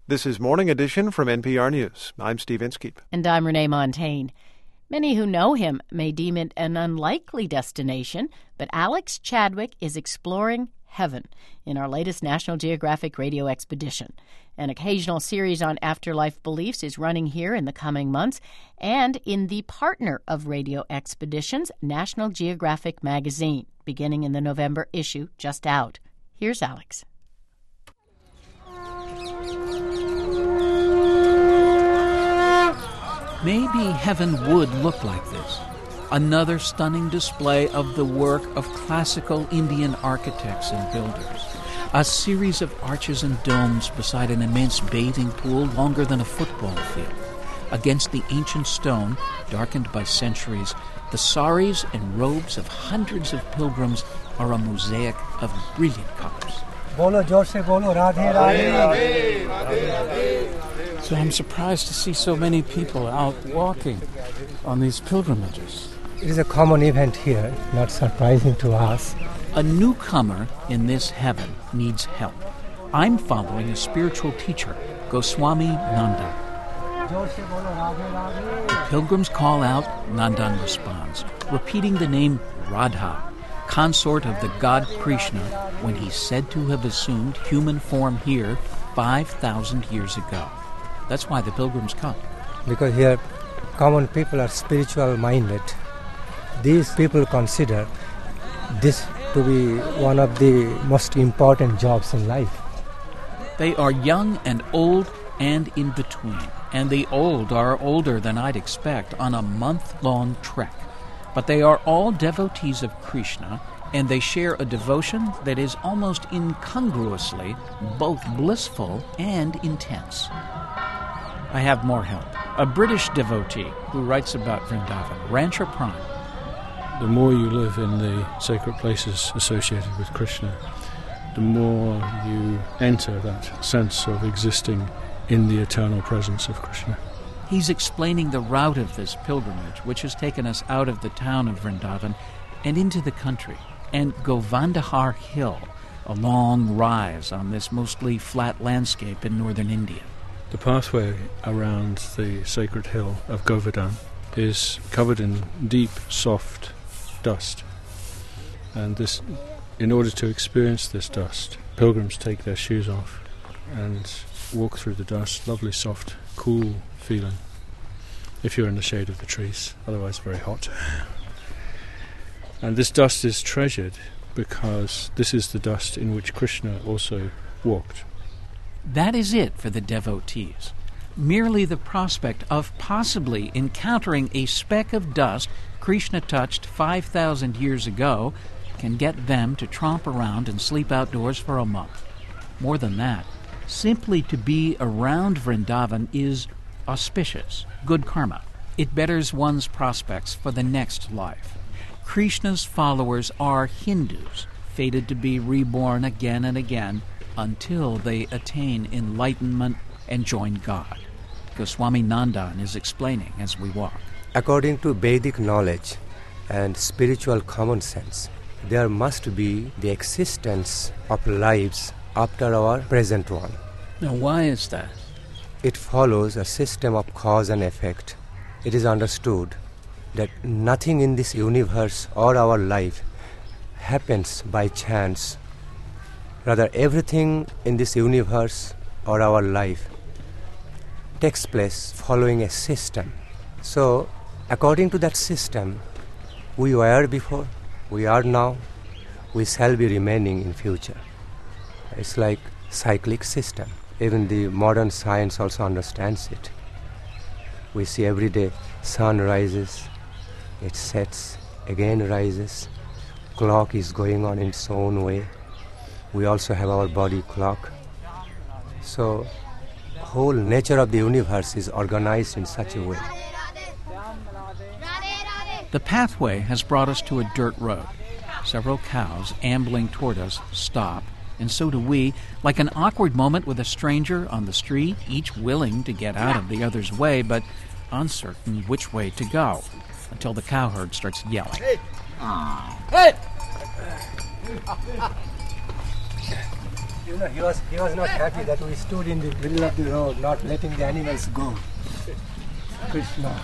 This is Morning Edition from NPR News. I'm Steve Inskeep. And I'm Renee Montagne. Many who know him may deem it an unlikely destination, but Alex Chadwick is exploring heaven in our latest National Geographic radio expedition. An occasional series on afterlife beliefs is running here in the coming months and in the partner of radio expeditions, National Geographic magazine, beginning in the November issue just out. Here's Alex. Maybe heaven would look like this. Another stunning display of the work of classical Indian architects and builders. A series of arches and domes beside an immense bathing pool longer than a football field. Against the ancient stone, darkened by centuries, the saris and robes of hundreds of pilgrims are a mosaic of brilliant colors. Bolo jor se bolo, Radhe Radhe. So I'm surprised to see so many people out walking on these pilgrimages. It is a common event here, not surprising to us. A newcomer in this heaven needs help. I'm following a spiritual teacher, Goswami Nandan. The pilgrims call out, Nandan responds, repeating the name Radha, consort of the god Krishna, when he's said to have assumed human form here 5,000 years ago. That's why the pilgrims come. Because here, common people are spiritual-minded. These people consider this to be one of the most important jobs in life. They are young and old and in between. And the old are older than I'd expect on a month-long trek. But they are all devotees of Krishna, and they share a devotion that is almost incongruously both blissful and intense. I have more help. A British devotee who writes about Vrindavan, Rancher Prime. The more you live in the sacred places associated with Krishna, the more you enter that sense of existing in the eternal presence of Krishna. He's explaining the route of this pilgrimage, which has taken us out of the town of Vrindavan and into the country, and Govandhar Hill, a long rise on this mostly flat landscape in northern India. The pathway around the sacred hill of Govardhan is covered in deep, soft dust. And this, in order to experience this dust, pilgrims take their shoes off and walk through the dust. Lovely, soft, cool feeling. If you're in the shade of the trees, otherwise very hot. And this dust is treasured because this is the dust in which Krishna also walked. That is it for the devotees. Merely the prospect of possibly encountering a speck of dust Krishna touched 5,000 years ago can get them to tromp around and sleep outdoors for a month. More than that, simply to be around Vrindavan is auspicious, good karma. It betters one's prospects for the next life. Krishna's followers are Hindus, fated to be reborn again and again until they attain enlightenment and join God. Goswami Nandan is explaining as we walk. According to Vedic knowledge and spiritual common sense, there must be the existence of lives after our present one. Now, why is that? It follows a system of cause and effect. It is understood that nothing in this universe or our life happens by chance. Rather, everything in this universe or our life takes place following a system. So, according to that system, we were before, we are now, we shall be remaining in future. It's like cyclic system. Even the modern science also understands it. We see every day sun rises, it sets, again rises. Clock is going on in its own way. We also have our body clock. So, whole nature of the universe is organized in such a way. The pathway has brought us to a dirt road. Several cows ambling toward us stop, and so do we, like an awkward moment with a stranger on the street, each willing to get out of the other's way, but uncertain which way to go, until the cowherd starts yelling. Hey! You know, he was not happy that we stood in the middle of the road, not letting the animals go. Krishna.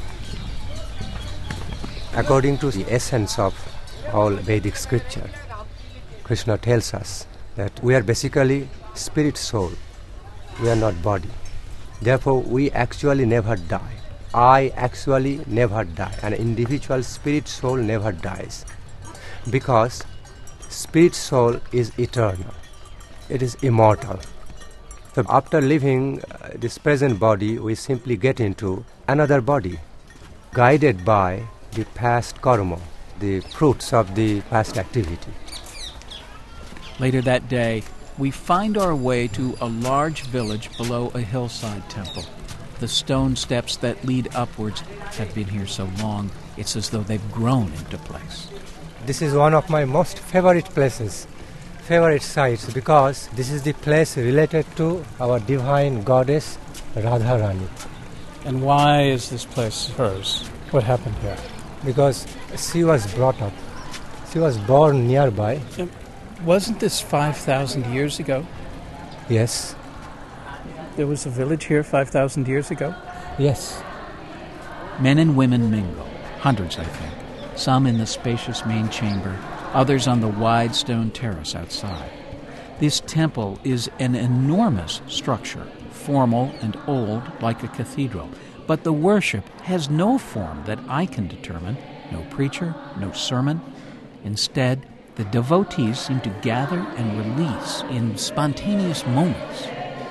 According to the essence of all Vedic scripture, Krishna tells us that we are basically spirit soul. We are not body. Therefore, we actually never die. I actually never die. An individual spirit soul never dies. Because spirit soul is eternal. It is immortal. So after leaving this present body, we simply get into another body, guided by the past karma, the fruits of the past activity. Later that day, we find our way to a large village below a hillside temple. The stone steps that lead upwards have been here so long, it's as though they've grown into place. This is one of my most favorite places, favorite sites, because this is the place related to our divine goddess Radharani. And why is this place hers? What happened here? Because she was brought up. She was born nearby. Wasn't this 5,000 years ago? Yes. There was a village here 5,000 years ago? Yes. Men and women mingle, hundreds I think, some in the spacious main chamber, others on the wide stone terrace outside. This temple is an enormous structure, formal and old like a cathedral, but the worship has no form that I can determine, no preacher, no sermon. Instead, the devotees seem to gather and release in spontaneous moments.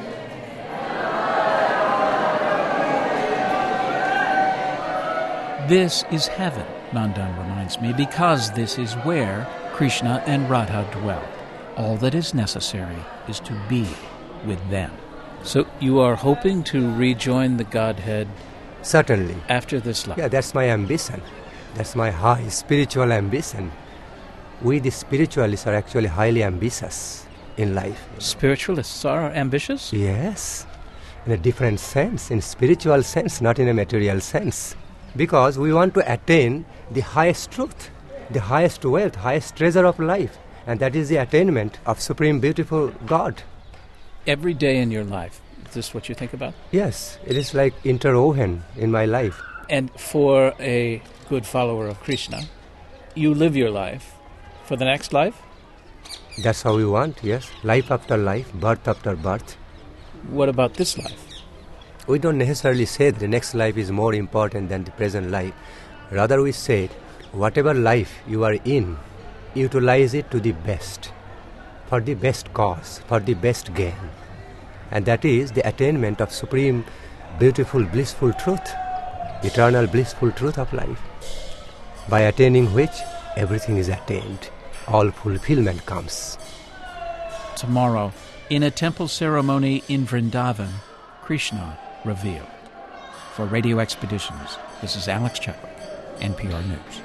This is heaven, Nandan reminds me, because this is where Krishna and Radha dwell. All that is necessary is to be with them. So you are hoping to rejoin the Godhead Certainly. after this life? Yeah, that's my ambition. That's my high spiritual ambition. We, the spiritualists, are actually highly ambitious in life. Spiritualists are ambitious? Yes, in a different sense, in spiritual sense, not in a material sense. Because we want to attain the highest truth, the highest wealth, highest treasure of life. And that is the attainment of Supreme Beautiful God. Every day in your life, is this what you think about? Yes, it is like interwoven in my life. And for a good follower of Krishna, you live your life for the next life? That's how we want, yes. Life after life, birth after birth. What about this life? We don't necessarily say the next life is more important than the present life. Rather, we say, whatever life you are in, utilize it to the best, for the best cause, for the best gain. And that is the attainment of supreme, beautiful, blissful truth, eternal, blissful truth of life, by attaining which everything is attained. All fulfillment comes. Tomorrow, in a temple ceremony in Vrindavan, Krishna revealed. For Radio Expeditions, this is Alex Chadwick, NPR News.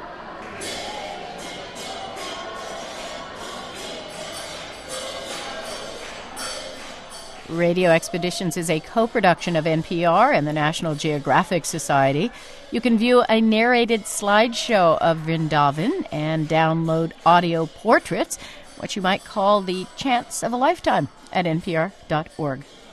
Radio Expeditions is a co-production of NPR and the National Geographic Society. You can view a narrated slideshow of Vrindavan and download audio portraits, what you might call the chance of a lifetime, at npr.org.